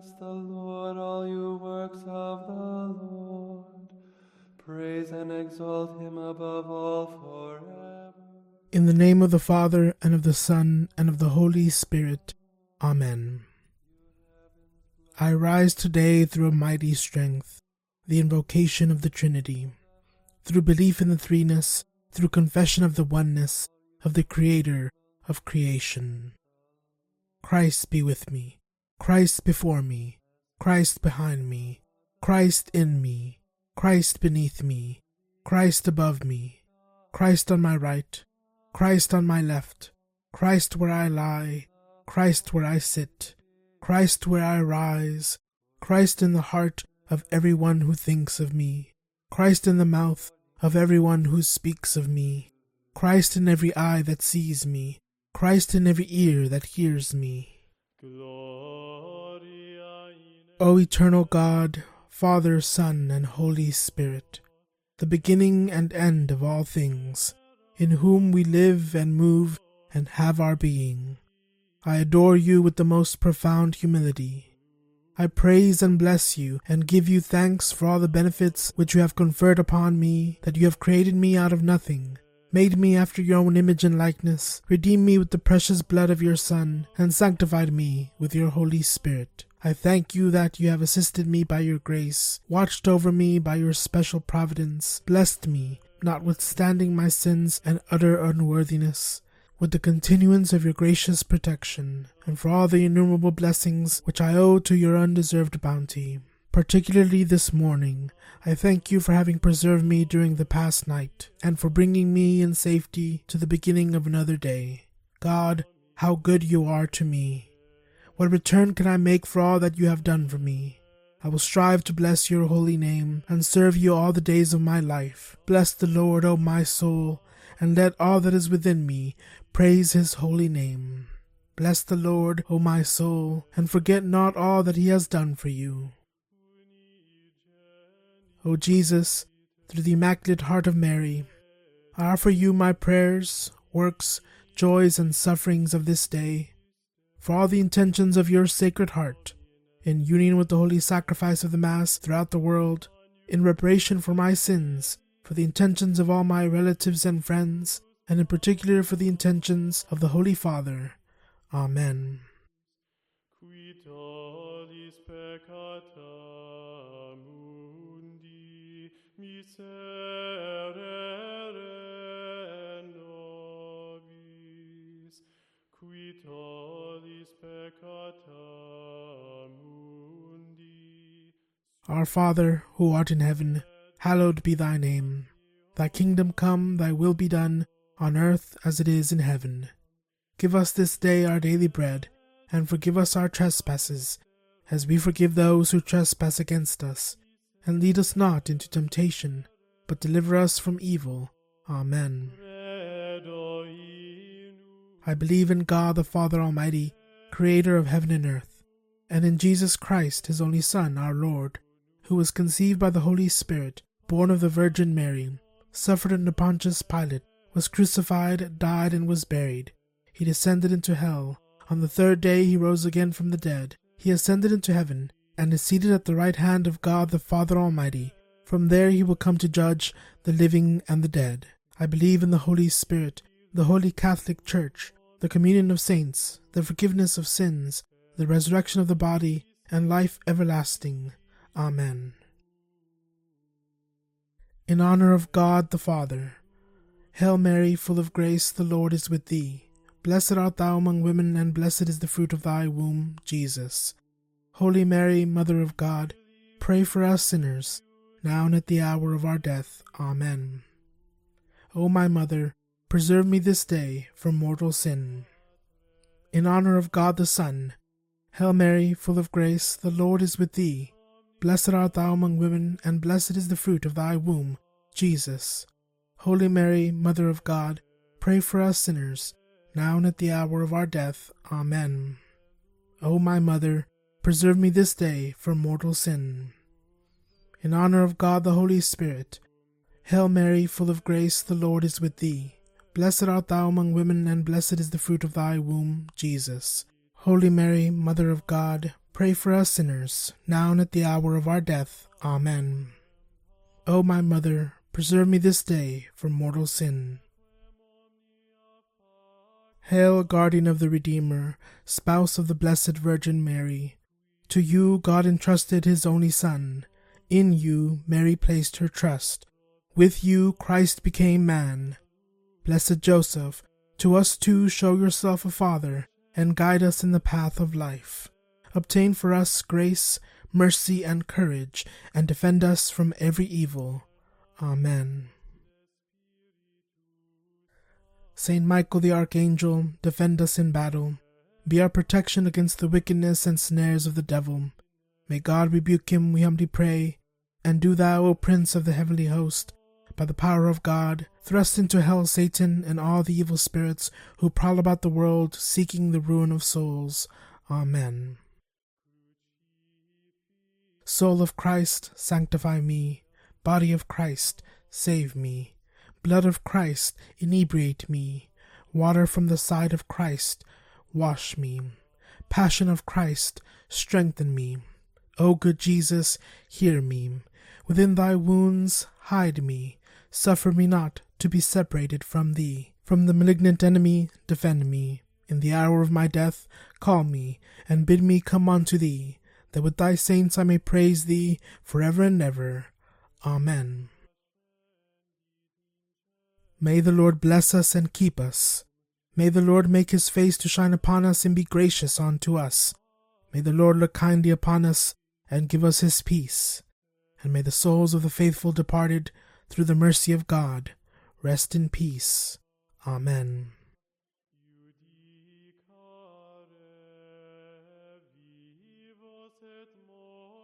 Bless the Lord, all you works of the Lord. Praise and exalt him above all forever. In the name of the Father, and of the Son, and of the Holy Spirit. Amen. I rise today through a mighty strength, the invocation of the Trinity, through belief in the threeness, through confession of the oneness of the Creator of creation. Christ be with me, Christ before me, Christ behind me, Christ in me, Christ beneath me, Christ above me, Christ on my right, Christ on my left, Christ where I lie, Christ where I sit, Christ where I rise, Christ in the heart of everyone who thinks of me, Christ in the mouth of everyone who speaks of me, Christ in every eye that sees me, Christ in every ear that hears me. O eternal God, Father, Son, and Holy Spirit, the beginning and end of all things, in whom we live and move and have our being, I adore you with the most profound humility. I praise and bless you and give you thanks for all the benefits which you have conferred upon me, that you have created me out of nothing, made me after your own image and likeness, redeemed me with the precious blood of your Son, and sanctified me with your Holy Spirit. I thank you that you have assisted me by your grace, watched over me by your special providence, blessed me, notwithstanding my sins and utter unworthiness, with the continuance of your gracious protection, and for all the innumerable blessings which I owe to your undeserved bounty. Particularly this morning, I thank you for having preserved me during the past night, and for bringing me in safety to the beginning of another day. God, how good you are to me! What return can I make for all that you have done for me? I will strive to bless your holy name, and serve you all the days of my life. Bless the Lord, O my soul, and let all that is within me praise his holy name. Bless the Lord, O my soul, and forget not all that he has done for you. O Jesus, through the Immaculate Heart of Mary, I offer you my prayers, works, joys, and sufferings of this day, for all the intentions of your Sacred Heart, in union with the holy sacrifice of the Mass throughout the world, in reparation for my sins, for the intentions of all my relatives and friends, and in particular for the intentions of the Holy Father. Amen. Qui tollis peccata mundi, miserere nobis. Qui tollis peccata mundi. Our Father, who art in heaven, hallowed be thy name. Thy kingdom come, thy will be done, on earth as it is in heaven. Give us this day our daily bread, and forgive us our trespasses, as we forgive those who trespass against us. And lead us not into temptation, but deliver us from evil. Amen. I believe in God the Father Almighty, Creator of heaven and earth, and in Jesus Christ, his only Son, our Lord, who was conceived by the Holy Spirit, born of the Virgin Mary, suffered under Pontius Pilate, was crucified, died, and was buried. He descended into hell. On the third day he rose again from the dead. He ascended into heaven, and is seated at the right hand of God the Father Almighty. From there he will come to judge the living and the dead. I believe in the Holy Spirit, the Holy Catholic Church, the communion of saints, the forgiveness of sins, the resurrection of the body, and life everlasting. Amen. In honor of God the Father. Hail Mary, full of grace, the Lord is with thee. Blessed art thou among women, and blessed is the fruit of thy womb, Jesus. Holy Mary, Mother of God, pray for us sinners, now and at the hour of our death. Amen. O my Mother, preserve me this day from mortal sin. In honor of God the Son. Hail Mary, full of grace, the Lord is with thee. Blessed art thou among women, and blessed is the fruit of thy womb, Jesus. Holy Mary, Mother of God, pray for us sinners, now and at the hour of our death. Amen. O my Mother, preserve me this day from mortal sin. In honor of God the Holy Spirit. Hail Mary, full of grace, the Lord is with thee. Blessed art thou among women, and blessed is the fruit of thy womb, Jesus. Holy Mary, Mother of God, Pray for us sinners, now and at the hour of our death. Amen. O my Mother, preserve me this day from mortal sin. Hail, guardian of the Redeemer, spouse of the Blessed Virgin Mary. To you God entrusted his only Son. In you Mary placed her trust. With you Christ became man. Blessed Joseph, to us too show yourself a father, and guide us in the path of life. Obtain for us grace, mercy, and courage, and defend us from every evil. Amen. Saint Michael the Archangel, defend us in battle. Be our protection against the wickedness and snares of the devil. May God rebuke him, we humbly pray. And do thou, O Prince of the heavenly host, by the power of God, thrust into hell Satan and all the evil spirits who prowl about the world, seeking the ruin of souls. Amen. Soul of Christ, sanctify me. Body of Christ, save me. Blood of Christ, inebriate me. Water from the side of Christ, wash me. Passion of Christ, strengthen me. O good Jesus, hear me. Within thy wounds, hide me. Suffer me not to be separated from thee. From the malignant enemy, defend me. In the hour of my death, call me, and bid me come unto thee, that with thy saints I may praise thee forever and ever. Amen. May the Lord bless us and keep us. May the Lord make his face to shine upon us and be gracious unto us. May the Lord look kindly upon us and give us his peace. And may the souls of the faithful departed, through the mercy of God, rest in peace. Amen. Judicare vivos et mortis,